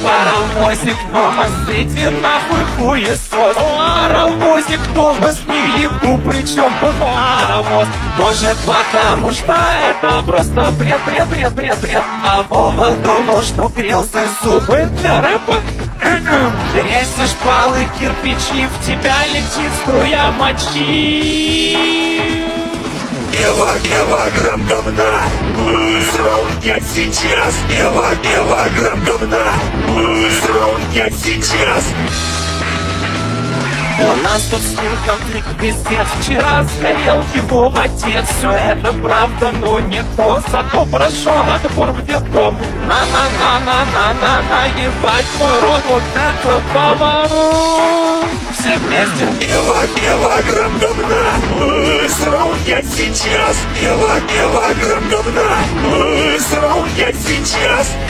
Паровозик, дома светит нахуй хуесос. Паровозик, дома снег ебу, причем паровоз. Может, потому что это просто бред. А Вова думал, что грелся зубы для рэпа. Трясешь полы кирпичи, в тебя летит струя мочи. Килограмм говна сравнять сейчас. Килограмм говна сравнять сейчас. У нас тут с ним конфликт пиздец. Вчера сгорел его отец. Все это правда, но не то. Зато прошел отбор в детдом. На-на-на-на-на-на-на. Ебать мой рот, вот это поворот. Все вместе. Килограмм говна сравнять сейчас. Килограмм говна сравнять сейчас.